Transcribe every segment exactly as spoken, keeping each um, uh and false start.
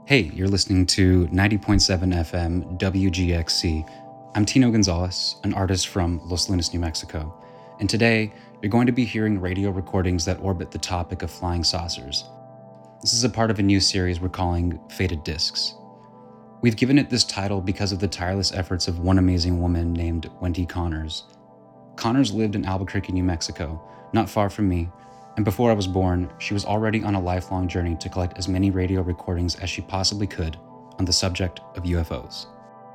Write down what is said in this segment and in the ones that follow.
Hey, you're listening to ninety point seven F M W G X C. I'm Tino Gonzalez, an artist from Los Lunas, New Mexico. And today, you're going to be hearing radio recordings that orbit the topic of flying saucers. This is a part of a new series we're calling Faded Discs. We've given it this title because of the tireless efforts of one amazing woman named Wendy Connors. Connors lived in Albuquerque, New Mexico, not far from me, and before I was born, she was already on a lifelong journey to collect as many radio recordings as she possibly could on the subject of U F Os.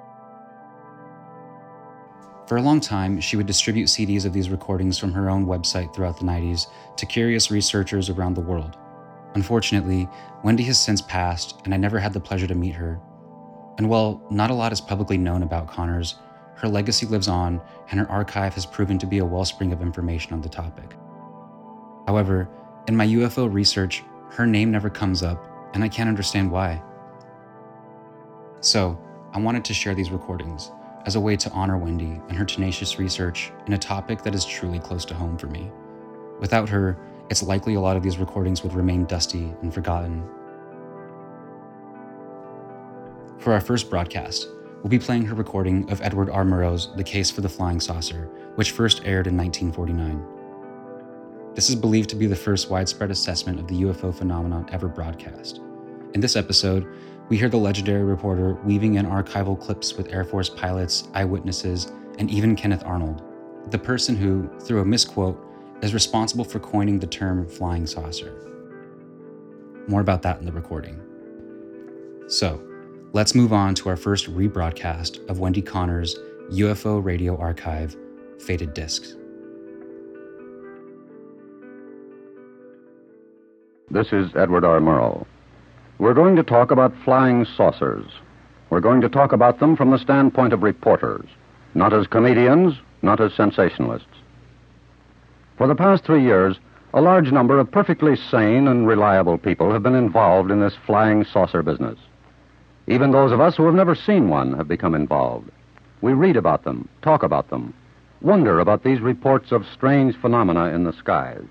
For a long time, she would distribute C Ds of these recordings from her own website throughout the nineties to curious researchers around the world. Unfortunately, Wendy has since passed, and I never had the pleasure to meet her. And while not a lot is publicly known about Connors, her legacy lives on, and her archive has proven to be a wellspring of information on the topic. However, in my U F O research, her name never comes up, and I can't understand why. So, I wanted to share these recordings as a way to honor Wendy and her tenacious research in a topic that is truly close to home for me. Without her, it's likely a lot of these recordings would remain dusty and forgotten. For our first broadcast, we'll be playing her recording of Edward R. Murrow's The Case for the Flying Saucer, which first aired in nineteen forty-nine. This is believed to be the first widespread assessment of the U F O phenomenon ever broadcast. In this episode, we hear the legendary reporter weaving in archival clips with Air Force pilots, eyewitnesses, and even Kenneth Arnold, the person who, through a misquote, is responsible for coining the term flying saucer. More about that in the recording. So, let's move on to our first rebroadcast of Wendy Connors' U F O radio archive, Faded Discs. This is Edward R. Murrow. We're going to talk about flying saucers. We're going to talk about them from the standpoint of reporters, not as comedians, not as sensationalists. For the past three years, a large number of perfectly sane and reliable people have been involved in this flying saucer business. Even those of us who have never seen one have become involved. We read about them, talk about them, wonder about these reports of strange phenomena in the skies.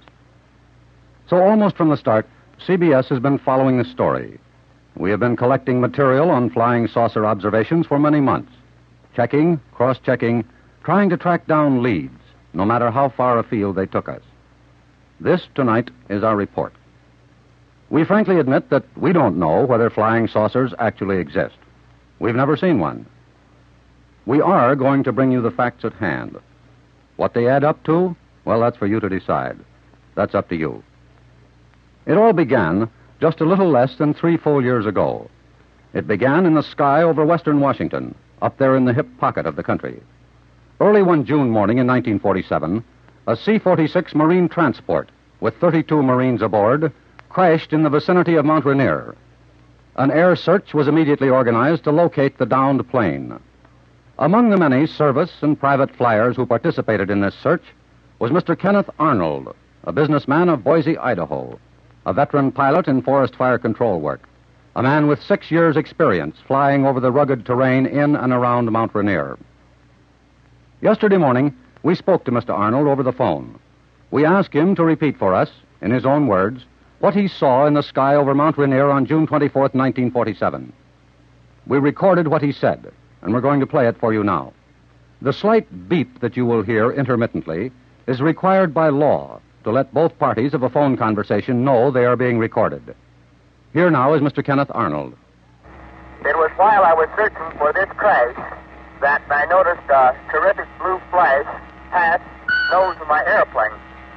So almost from the start, C B S has been following the story. We have been collecting material on flying saucer observations for many months, checking, cross-checking, trying to track down leads, no matter how far afield they took us. This, tonight, is our report. We frankly admit that we don't know whether flying saucers actually exist. We've never seen one. We are going to bring you the facts at hand. What they add up to, well, that's for you to decide. That's up to you. It all began just a little less than three full years ago. It began in the sky over western Washington, up there in the hip pocket of the country. Early one June morning in nineteen forty-seven, a C forty-six Marine transport with thirty-two Marines aboard crashed in the vicinity of Mount Rainier. An air search was immediately organized to locate the downed plane. Among the many service and private flyers who participated in this search was Mister Kenneth Arnold, a businessman of Boise, Idaho, a veteran pilot in forest fire control work, a man with six years' experience flying over the rugged terrain in and around Mount Rainier. Yesterday morning, we spoke to Mister Arnold over the phone. We asked him to repeat for us, in his own words, what he saw in the sky over Mount Rainier on June twenty-fourth, nineteen forty-seven. We recorded what he said, and we're going to play it for you now. The slight beep that you will hear intermittently is required by law to let both parties of a phone conversation know they are being recorded. Here now is Mister Kenneth Arnold. It was while I was searching for this crash that I noticed a terrific blue flash pass the nose of my airplane.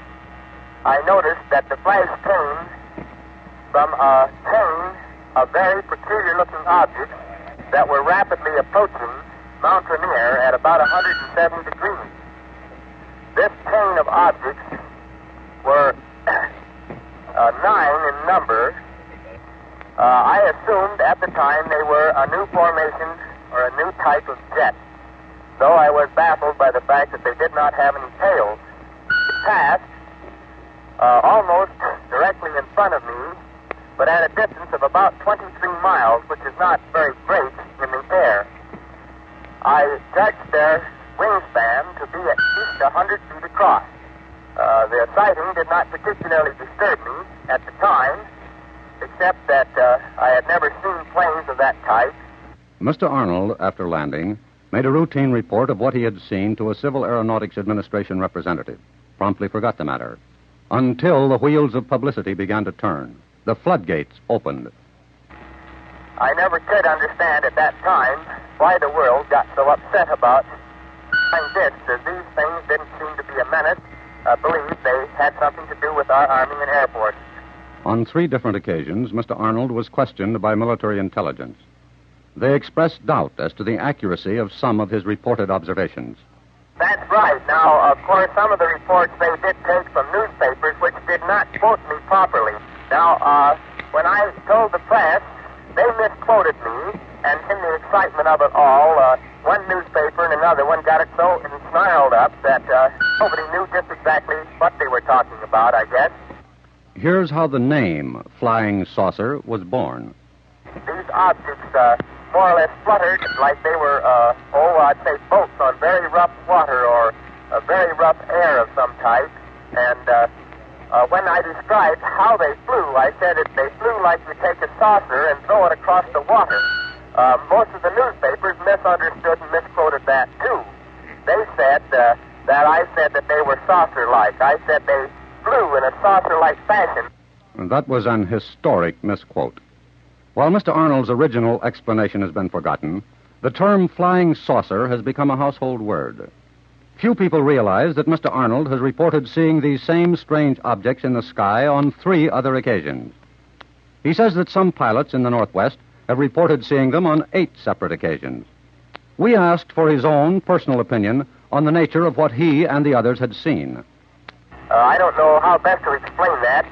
I noticed that the flash came from a chain of very peculiar-looking objects that were rapidly approaching Mount Rainier at about one hundred seventy degrees. This chain of objects were uh, nine in number. Uh, I assumed at the time they were a new formation or a new type of jet, though I was baffled by the fact that they did not have any tails. It passed uh, almost directly in front of me, but at a distance of about twenty-three miles, which is not very great in the air. I judged their wingspan to be at least one hundred feet across. Uh, the sighting did not particularly disturb me at the time, except that uh, I had never seen planes that type. Mister Arnold, after landing, made a routine report of what he had seen to a Civil Aeronautics Administration representative. Promptly forgot the matter. Until the wheels of publicity began to turn. The floodgates opened. I never could understand at that time why the world got so upset about flying discs, as these things didn't seem to be a menace. I believe they had something to do with our Army and Air Force. On three different occasions, Mister Arnold was questioned by military intelligence. They expressed doubt as to the accuracy of some of his reported observations. That's right. Now, of course, some of the reports they did take from newspapers which did not quote me properly. Now, uh, when I told the press, they misquoted me, and in the excitement of it all, uh, one newspaper and another one got it so ensnarled up that uh, nobody knew just exactly what they were talking about, I guess. Here's how the name Flying Saucer was born. These objects uh, more or less fluttered like they were, uh, oh, I'd say boats on very rough water or a very rough air of some type. And uh, uh, when I described how they flew, I said that they flew like you take a saucer and throw it across the water. Uh, most of the newspapers misunderstood and misquoted that, too. They said uh, that I said that they were saucer-like. I said they flew in a saucer-like fashion. And that was an historic misquote. While Mister Arnold's original explanation has been forgotten, the term flying saucer has become a household word. Few people realize that Mister Arnold has reported seeing these same strange objects in the sky on three other occasions. He says that some pilots in the Northwest have reported seeing them on eight separate occasions. We asked for his own personal opinion on the nature of what he and the others had seen. Uh, I don't know how best to explain that.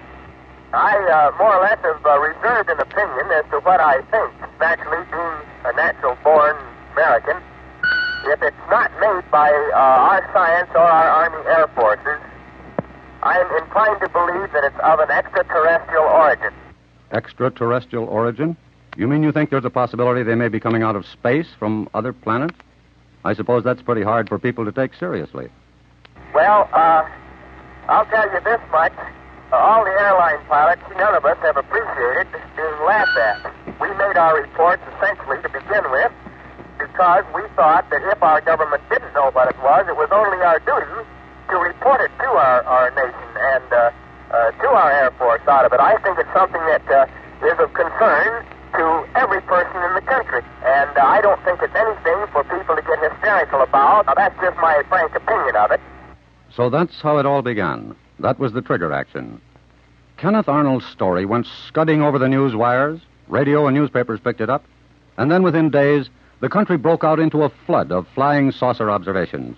I uh, more or less have uh, reserved an opinion as to what I think. Naturally, being a natural-born American, if it's not made by uh, our science or our Army Air Forces, I'm inclined to believe that it's of an extraterrestrial origin. Extraterrestrial origin? You mean you think there's a possibility they may be coming out of space from other planets? I suppose that's pretty hard for people to take seriously. Well, uh, I'll tell you this much. Uh, all the airline pilots, none of us have appreciated being laughed at. We made our reports essentially to begin with because we thought that if our government didn't know what it was, it was only our duty to report it to our, our nation and uh, uh, to our Air Force out of it. I think it's something that uh, is of concern to every person in the country. And uh, I don't think it's anything for people to get hysterical about. Now, that's just my frank opinion of it. So that's how it all began. That was the trigger action. Kenneth Arnold's story went scudding over the news wires. Radio and newspapers picked it up. And then within days, the country broke out into a flood of flying saucer observations.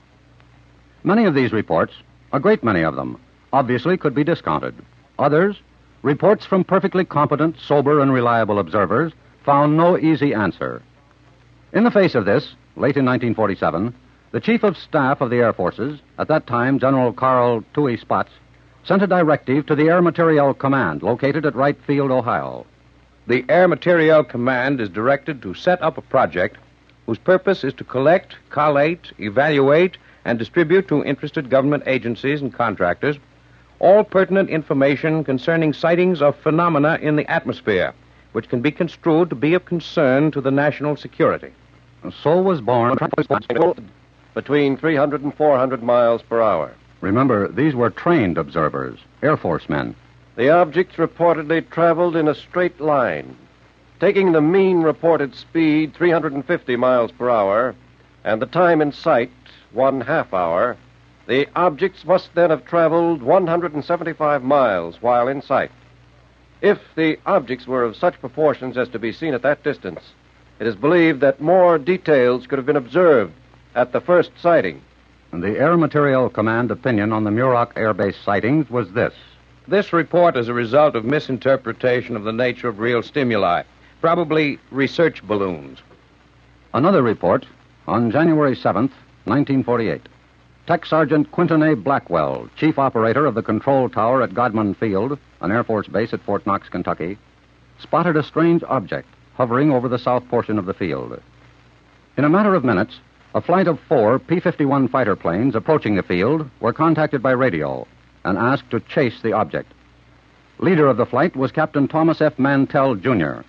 Many of these reports, a great many of them, obviously could be discounted. Others, reports from perfectly competent, sober, and reliable observers, found no easy answer. In the face of this, late in nineteen forty-seven, the Chief of Staff of the Air Forces, at that time General Carl Toohey Spotts, sent a directive to the Air Materiel Command, located at Wright Field, Ohio. The Air Materiel Command is directed to set up a project whose purpose is to collect, collate, evaluate, and distribute to interested government agencies and contractors all pertinent information concerning sightings of phenomena in the atmosphere, which can be construed to be of concern to the national security. So was born between three hundred and four hundred miles per hour. Remember, these were trained observers, Air Force men. The objects reportedly traveled in a straight line, taking the mean reported speed three hundred fifty miles per hour and the time in sight one half hour. The objects must then have traveled one hundred seventy-five miles while in sight. If the objects were of such proportions as to be seen at that distance, it is believed that more details could have been observed at the first sighting. And the Air Materiel Command opinion on the Muroc Air Base sightings was this. This report is a result of misinterpretation of the nature of real stimuli, probably research balloons. Another report on January seventh, nineteen forty-eight. Tech Sergeant Quinton A. Blackwell, chief operator of the control tower at Godman Field, an Air Force base at Fort Knox, Kentucky, spotted a strange object hovering over the south portion of the field. In a matter of minutes, a flight of four P fifty-one fighter planes approaching the field were contacted by radio and asked to chase the object. Leader of the flight was Captain Thomas F. Mantell, Junior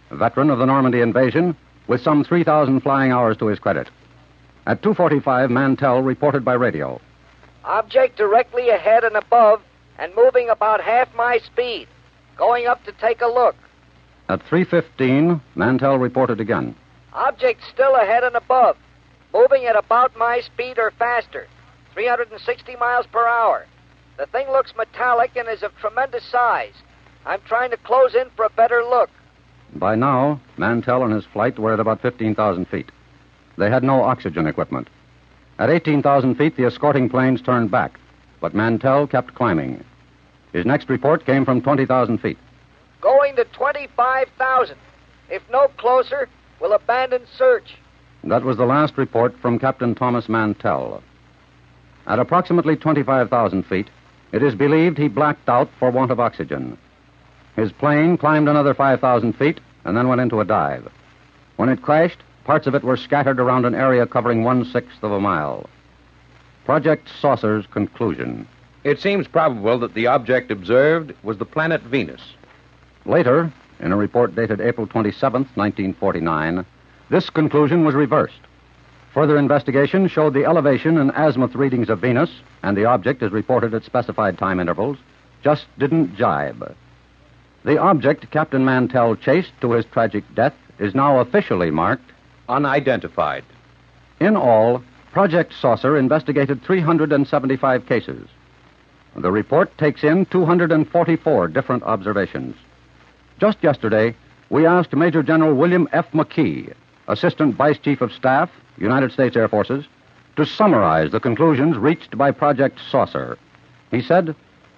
a veteran of the Normandy invasion, with some three thousand flying hours to his credit. At two forty-five, Mantell reported by radio. Object directly ahead and above and moving about half my speed. Going up to take a look. At three fifteen, Mantell reported again. Object still ahead and above. Moving at about my speed or faster. three hundred sixty miles per hour. The thing looks metallic and is of tremendous size. I'm trying to close in for a better look. By now, Mantell and his flight were at about fifteen thousand feet. They had no oxygen equipment. At eighteen thousand feet, the escorting planes turned back, but Mantell kept climbing. His next report came from twenty thousand feet. Going to twenty-five thousand. If no closer, we'll abandon search. That was the last report from Captain Thomas Mantell. At approximately twenty-five thousand feet, it is believed he blacked out for want of oxygen. His plane climbed another five thousand feet and then went into a dive. When it crashed, parts of it were scattered around an area covering one-sixth of a mile. Project Saucer's conclusion. It seems probable that the object observed was the planet Venus. Later, in a report dated April twenty-seventh, nineteen forty-nine, this conclusion was reversed. Further investigation showed the elevation and azimuth readings of Venus, and the object, as reported at specified time intervals, just didn't jibe. The object Captain Mantell chased to his tragic death is now officially marked unidentified. In all, Project Saucer investigated three hundred seventy-five cases. The report takes in two hundred forty-four different observations. Just yesterday, we asked Major General William F. McKee, Assistant Vice Chief of Staff, United States Air Forces, to summarize the conclusions reached by Project Saucer. He said,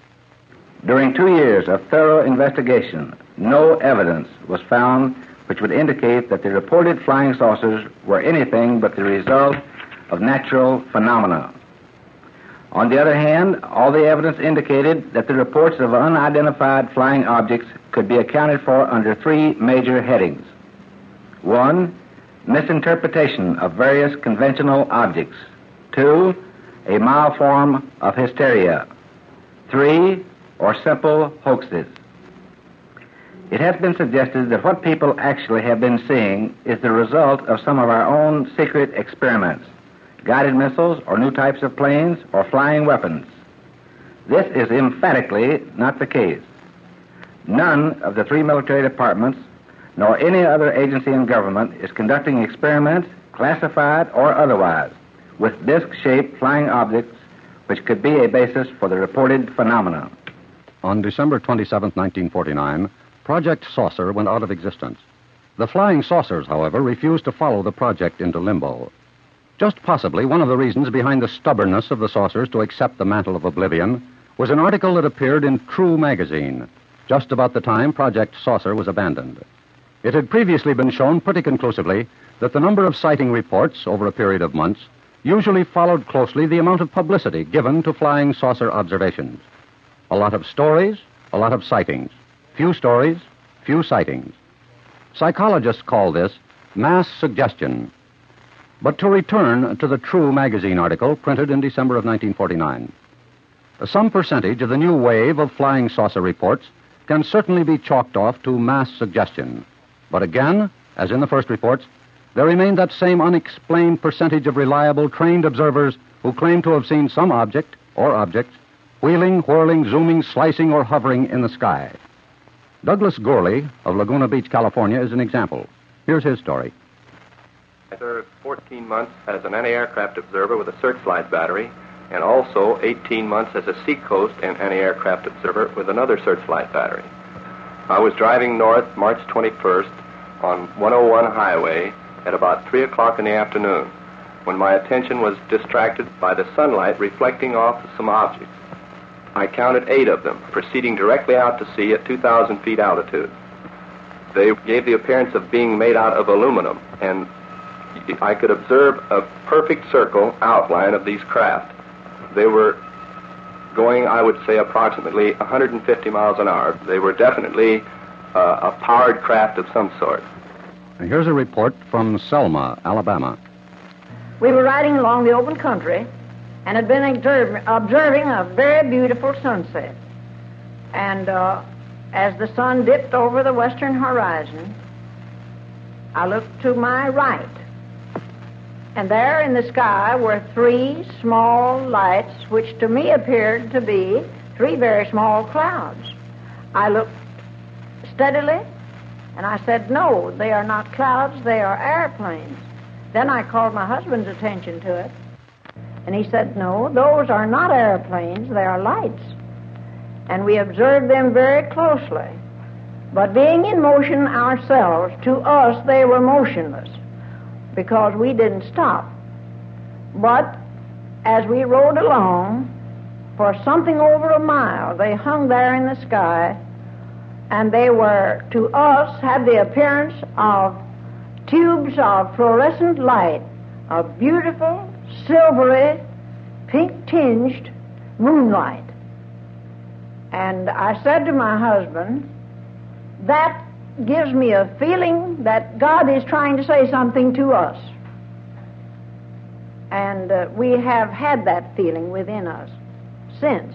During two years of thorough investigation, no evidence was found which would indicate that the reported flying saucers were anything but the result of natural phenomena. On the other hand, all the evidence indicated that the reports of unidentified flying objects could be accounted for under three major headings. One, misinterpretation of various conventional objects. Two, a mild form of hysteria. Three, or simple hoaxes. It has been suggested that what people actually have been seeing is the result of some of our own secret experiments, guided missiles or new types of planes or flying weapons. This is emphatically not the case. None of the three military departments, nor any other agency in government, is conducting experiments, classified or otherwise, with disc-shaped flying objects which could be a basis for the reported phenomena. On December twenty-seventh, nineteen forty-nine, Project Saucer went out of existence. The flying saucers, however, refused to follow the project into limbo. Just possibly one of the reasons behind the stubbornness of the saucers to accept the mantle of oblivion was an article that appeared in True magazine, just about the time Project Saucer was abandoned. It had previously been shown pretty conclusively that the number of sighting reports over a period of months usually followed closely the amount of publicity given to flying saucer observations. A lot of stories, a lot of sightings. Few stories, few sightings. Psychologists call this mass suggestion. But to return to the True magazine article printed in December of nineteen forty-nine. Some percentage of the new wave of flying saucer reports can certainly be chalked off to mass suggestion. But again, as in the first reports, there remained that same unexplained percentage of reliable, trained observers who claim to have seen some object or objects wheeling, whirling, zooming, slicing, or hovering in the sky. Douglas Gourley of Laguna Beach, California, is an example. Here's his story. I served fourteen months as an anti-aircraft observer with a searchlight battery, and also eighteen months as a seacoast and anti-aircraft observer with another searchlight battery. I was driving north March twenty-first on one oh one highway at about three o'clock in the afternoon when my attention was distracted by the sunlight reflecting off some objects. I counted eight of them, proceeding directly out to sea at two thousand feet altitude. They gave the appearance of being made out of aluminum, and I could observe a perfect circle outline of these craft. They were going, I would say, approximately one hundred fifty miles an hour. They were definitely uh, a powered craft of some sort. And here's a report from Selma, Alabama. We were riding along the open country and had been observe, observing a very beautiful sunset. And uh, as the sun dipped over the western horizon, I looked to my right, and there in the sky were three small lights, which to me appeared to be three very small clouds. I looked steadily, and I said, no, they are not clouds, they are airplanes. Then I called my husband's attention to it, and he said, no, those are not airplanes, they are lights. And we observed them very closely. But being in motion ourselves, to us they were motionless, because we didn't stop. But as we rode along, for something over a mile, they hung there in the sky, and they were, to us, had the appearance of tubes of fluorescent light, a beautiful, silvery, pink-tinged moonlight. And I said to my husband, that gives me a feeling that God is trying to say something to us. And uh, we have had that feeling within us since.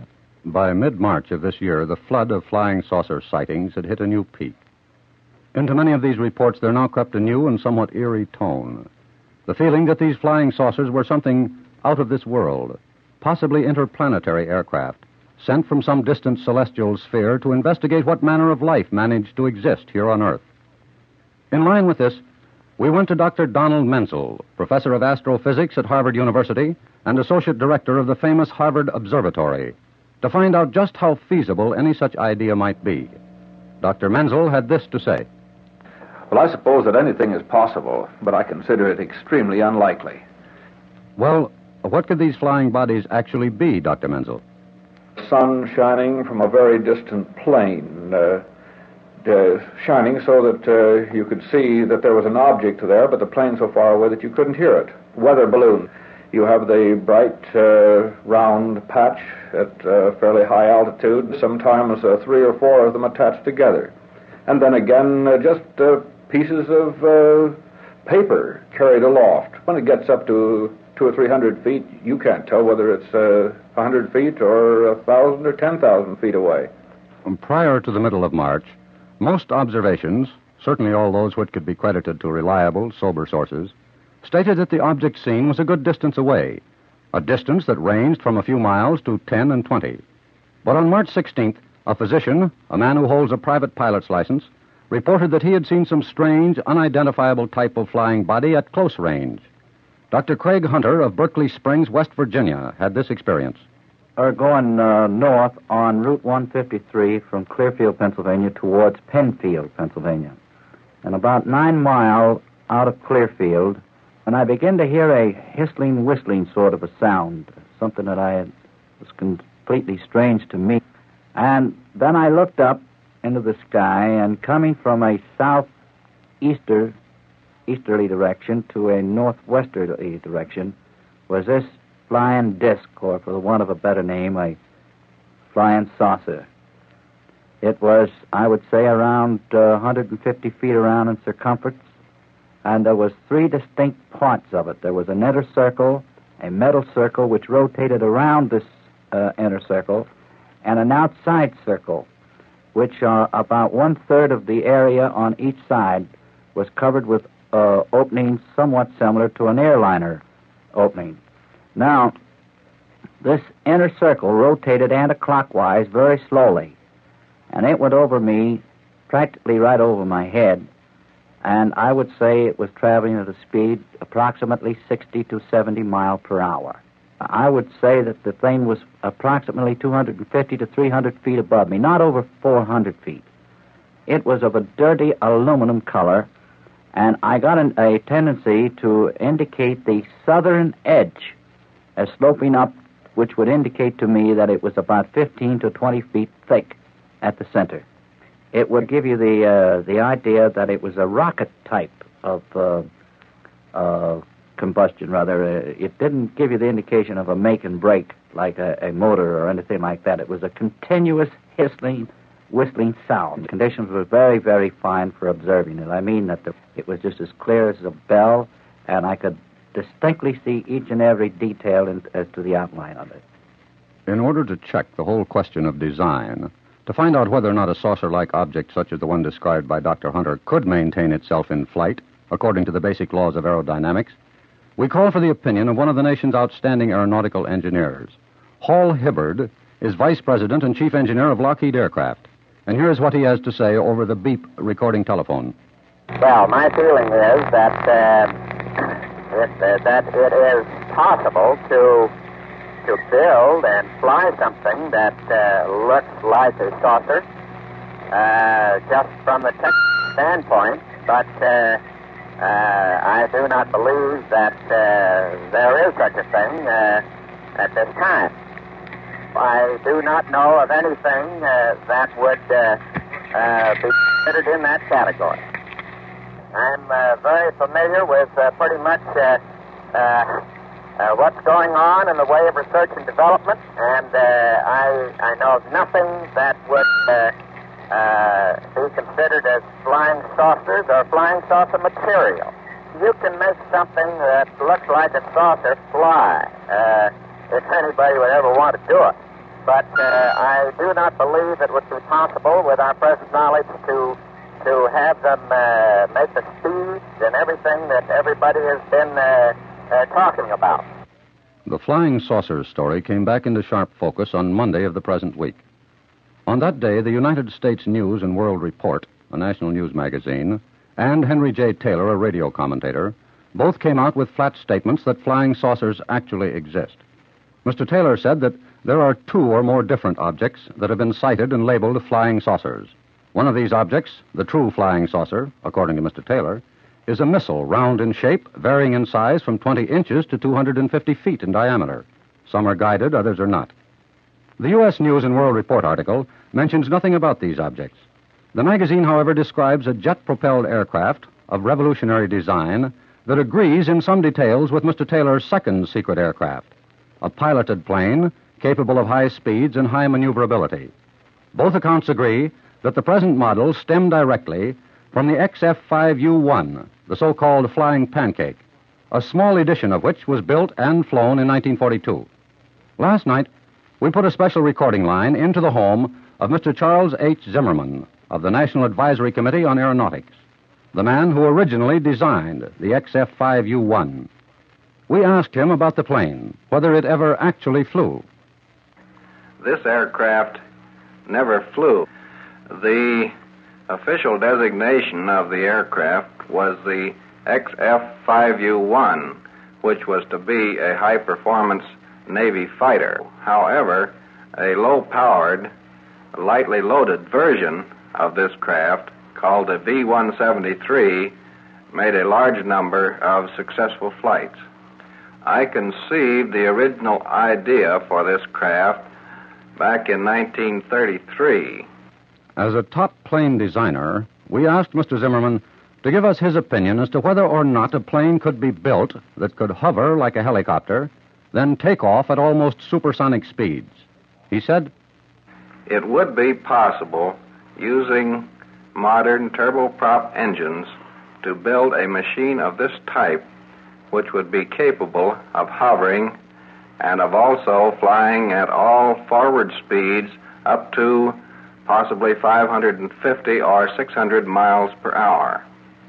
By mid-March of this year, the flood of flying saucer sightings had hit a new peak. Into many of these reports there now crept a new and somewhat eerie tone. The feeling that these flying saucers were something out of this world, possibly interplanetary aircraft, sent from some distant celestial sphere to investigate what manner of life managed to exist here on Earth. In line with this, we went to Doctor Donald Menzel, professor of astrophysics at Harvard University and associate director of the famous Harvard Observatory, to find out just how feasible any such idea might be. Doctor Menzel had this to say. Well, I suppose that anything is possible, but I consider it extremely unlikely. Well, what could these flying bodies actually be, Doctor Menzel? Sun shining from a very distant plane, uh, uh, shining so that uh, you could see that there was an object there, but the plane so far away that you couldn't hear it. Weather balloon. You have the bright, uh, round patch at uh, fairly high altitude, sometimes uh, three or four of them attached together. And then again, uh, just uh, pieces of uh, paper carried aloft. When it gets up to two or three hundred feet, you can't tell whether it's uh, a hundred feet or a thousand or ten thousand feet away. Prior to the middle of March, most observations, certainly all those which could be credited to reliable, sober sources, stated that the object seen was a good distance away, a distance that ranged from a few miles to ten and twenty. But on March sixteenth, a physician, a man who holds a private pilot's license, reported that he had seen some strange, unidentifiable type of flying body at close range. Doctor Craig Hunter of Berkeley Springs, West Virginia, had this experience. We're going uh, north on Route one fifty-three from Clearfield, Pennsylvania, towards Penfield, Pennsylvania. And about nine miles out of Clearfield, and I began to hear a hissling, whistling sort of a sound, something that I had, was completely strange to me. And then I looked up into the sky, and coming from a southeaster, easterly direction to a northwesterly direction was this flying disc, or for the want of a better name, a flying saucer. It was, I would say, around uh, one hundred fifty feet around in circumference, and there was three distinct parts of it. There was an inner circle, a metal circle which rotated around this uh, inner circle, and an outside circle, which uh, about one-third of the area on each side was covered with uh, openings somewhat similar to an airliner opening. Now, this inner circle rotated anti-clockwise very slowly, and it went over me, practically right over my head, and I would say it was traveling at a speed approximately sixty to seventy miles per hour. I would say that the thing was approximately two hundred fifty to three hundred feet above me, not over four hundred feet. It was of a dirty aluminum color, and I got an, a tendency to indicate the southern edge as sloping up, which would indicate to me that it was about fifteen to twenty feet thick at the center. It would give you the uh, the idea that it was a rocket type of uh, uh, combustion, rather. Uh, it didn't give you the indication of a make and break like a, a motor or anything like that. It was a continuous hissling, whistling sound. The conditions were very, very fine for observing it. I mean that the, it was just as clear as a bell, and I could distinctly see each and every detail in, as to the outline of it. In order to check the whole question of design, To find out whether or not a saucer-like object such as the one described by Doctor Hunter could maintain itself in flight, according to the basic laws of aerodynamics, we call for the opinion of one of the nation's outstanding aeronautical engineers. Hall Hibbard is Vice President and Chief Engineer of Lockheed Aircraft. And here's what he has to say over the beep recording telephone. Well, my feeling is that uh, it, uh, that it is possible to to build and fly something that uh, looks like a saucer, uh, just from the technical standpoint, but uh, uh, I do not believe that uh, there is such a thing uh, at this time. I do not know of anything uh, that would uh, uh, be considered in that category. I'm uh, very familiar with uh, pretty much uh, uh, uh, what's going on in the way of research and development, and uh, I, I know of nothing that would uh, uh, be considered as flying saucers or flying saucer material. You can make something that looks like a saucer fly, uh, if anybody would ever want to do it. But uh, I do not believe it would be possible with our present knowledge to to have them uh, make the speeds and everything that everybody has been uh, uh, talking about. The flying saucers story came back into sharp focus on Monday of the present week. On that day, the United States News and World Report, a national news magazine, and Henry J. Taylor, a radio commentator, both came out with flat statements that flying saucers actually exist. Mister Taylor said that there are two or more different objects that have been cited and labeled flying saucers. One of these objects, the true flying saucer, according to Mister Taylor, is a missile round in shape, varying in size from twenty inches to two hundred fifty feet in diameter. Some are guided, others are not. The U S News and World Report article mentions nothing about these objects. The magazine, however, describes a jet-propelled aircraft of revolutionary design that agrees in some details with Mister Taylor's second secret aircraft, a piloted plane capable of high speeds and high maneuverability. Both accounts agree that the present model stemmed directly from the X F five U one, the so-called flying pancake, a small edition of which was built and flown in nineteen forty-two. Last night, we put a special recording line into the home of Mister Charles H. Zimmerman of the National Advisory Committee on Aeronautics, the man who originally designed the X F five U one. We asked him about the plane, whether it ever actually flew. This aircraft never flew. The official designation of the aircraft was the X F five U one, which was to be a high-performance Navy fighter. However, a low-powered, lightly loaded version of this craft, called the V one seventy-three, made a large number of successful flights. I conceived the original idea for this craft back in nineteen thirty-three. As a top plane designer, we asked Mister Zimmerman to give us his opinion as to whether or not a plane could be built that could hover like a helicopter, then take off at almost supersonic speeds. He said, "It would be possible, using modern turboprop engines, to build a machine of this type which would be capable of hovering and of also flying at all forward speeds up to possibly five hundred fifty or six hundred miles per hour."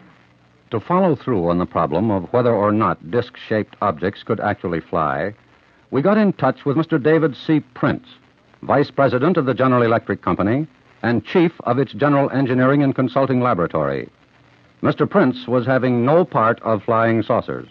To follow through on the problem of whether or not disc-shaped objects could actually fly, we got in touch with Mister David C. Prince, Vice President of the General Electric Company and Chief of its General Engineering and Consulting Laboratory. Mister Prince was having no part of flying saucers.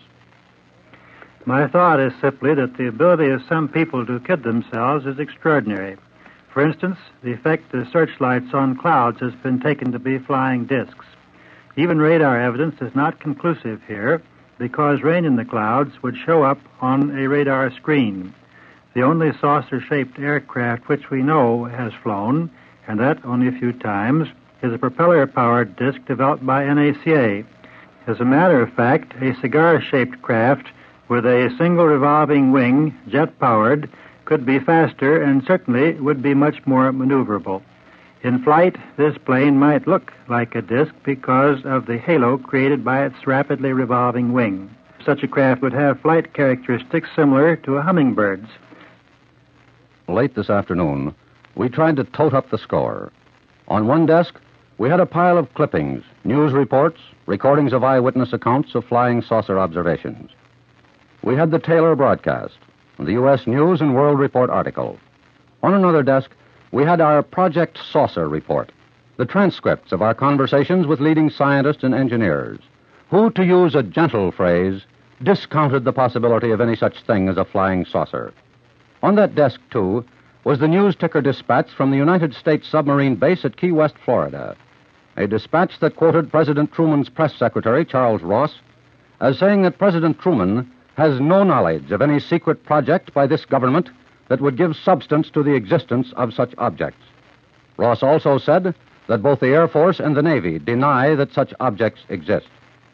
My thought is simply that the ability of some people to kid themselves is extraordinary. For instance, the effect of searchlights on clouds has been taken to be flying discs. Even radar evidence is not conclusive here because rain in the clouds would show up on a radar screen. The only saucer-shaped aircraft which we know has flown, and that only a few times, is a propeller-powered disc developed by N A C A. As a matter of fact, a cigar-shaped craft with a single revolving wing, jet-powered, could be faster and certainly would be much more maneuverable. In flight, this plane might look like a disc because of the halo created by its rapidly revolving wing. Such a craft would have flight characteristics similar to a hummingbird's. Late this afternoon, we tried to tote up the score. On one desk, we had a pile of clippings, news reports, recordings of eyewitness accounts of flying saucer observations. We had the Taylor broadcast, the U S News and World Report article. On another desk, we had our Project Saucer report, the transcripts of our conversations with leading scientists and engineers, who, to use a gentle phrase, discounted the possibility of any such thing as a flying saucer. On that desk, too, was the news ticker dispatch from the United States submarine base at Key West, Florida, a dispatch that quoted President Truman's press secretary, Charles Ross, as saying that President Truman has no knowledge of any secret project by this government that would give substance to the existence of such objects. Ross also said that both the Air Force and the Navy deny that such objects exist.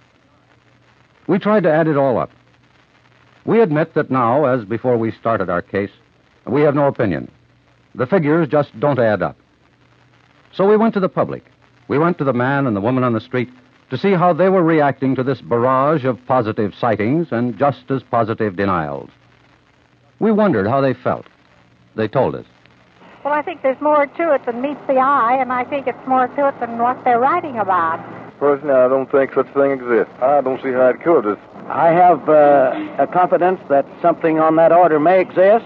We tried to add it all up. We admit that now, as before we started our case, we have no opinion. The figures just don't add up. So we went to the public. We went to the man and the woman on the street to see how they were reacting to this barrage of positive sightings and just as positive denials. We wondered how they felt. They told us. Well, I think there's more to it than meets the eye, and I think it's more to it than what they're writing about. Personally, I don't think such a thing exists. I don't see how it could. I have uh, a confidence that something on that order may exist.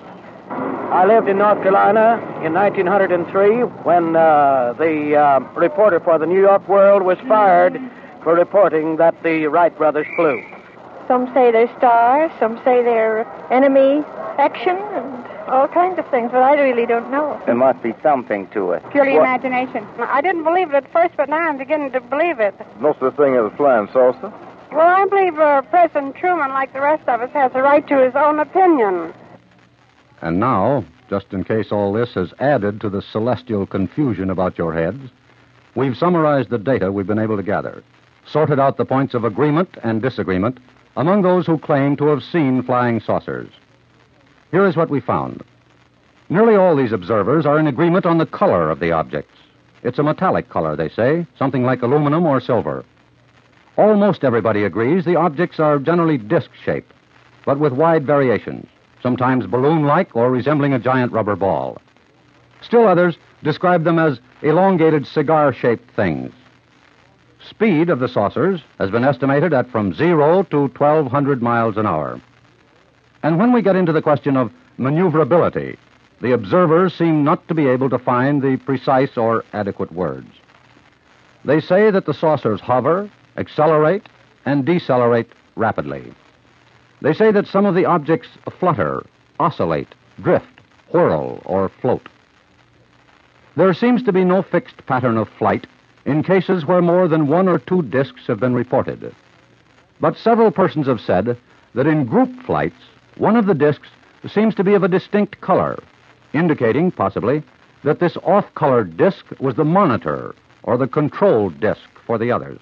I lived in North Carolina in nineteen oh three when uh, the uh, reporter for the New York World was fired for reporting that the Wright brothers flew. Some say they're stars, some say they're enemy action, and all kinds of things, but I really don't know. There must be something to it. Purely what? Imagination. I didn't believe it at first, but now I'm beginning to believe it. No such thing as a flying saucer. Well, I believe uh, President Truman, like the rest of us, has a right to his own opinion. And now, just in case all this has added to the celestial confusion about your heads, we've summarized the data we've been able to gather, sorted out the points of agreement and disagreement among those who claim to have seen flying saucers. Here is what we found. Nearly all these observers are in agreement on the color of the objects. It's a metallic color, they say, something like aluminum or silver. Almost everybody agrees the objects are generally disc-shaped, but with wide variations, sometimes balloon-like or resembling a giant rubber ball. Still others describe them as elongated cigar-shaped things. Speed of the saucers has been estimated at from zero to twelve hundred miles an hour. And when we get into the question of maneuverability, the observers seem not to be able to find the precise or adequate words. They say that the saucers hover, accelerate, and decelerate rapidly. They say that some of the objects flutter, oscillate, drift, whirl, or float. There seems to be no fixed pattern of flight in cases where more than one or two discs have been reported. But several persons have said that in group flights, one of the discs seems to be of a distinct color, indicating, possibly, that this off-colored disc was the monitor or the control disc for the others.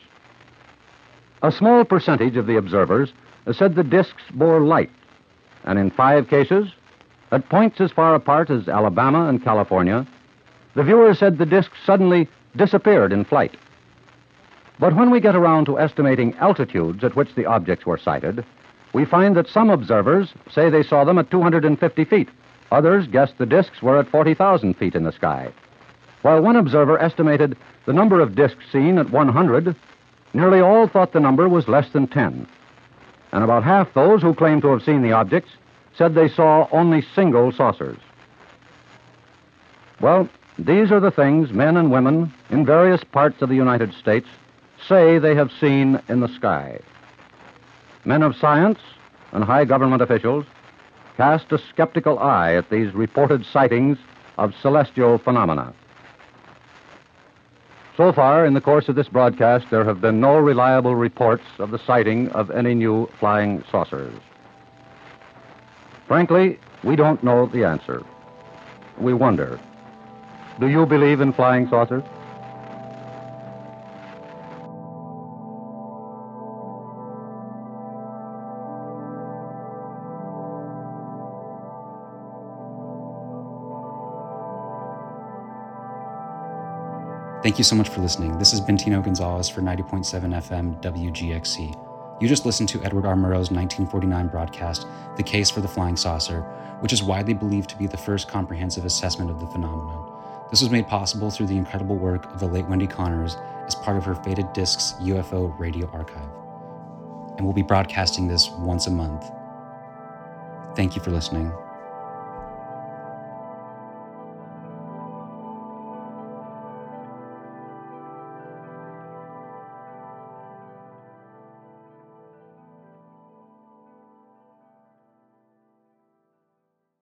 A small percentage of the observers said the discs bore light, and in five cases, at points as far apart as Alabama and California, the viewers said the discs suddenly disappeared in flight. But when we get around to estimating altitudes at which the objects were sighted, we find that some observers say they saw them at two hundred fifty feet. Others guessed the discs were at forty thousand feet in the sky. While one observer estimated the number of discs seen at one hundred, nearly all thought the number was less than ten. And about half those who claimed to have seen the objects said they saw only single saucers. Well, these are the things men and women in various parts of the United States say they have seen in the sky. Men of science and high government officials cast a skeptical eye at these reported sightings of celestial phenomena. So far, in the course of this broadcast, there have been no reliable reports of the sighting of any new flying saucers. Frankly, we don't know the answer. We wonder. Do you believe in flying saucers? Thank you so much for listening. This has been Tino Gonzalez for ninety point seven F M W G X C. You just listened to Edward R. Murrow's nineteen forty-nine broadcast, The Case for the Flying Saucer, which is widely believed to be the first comprehensive assessment of the phenomenon. This was made possible through the incredible work of the late Wendy Connors as part of her Faded Discs U F O radio archive. And we'll be broadcasting this once a month. Thank you for listening.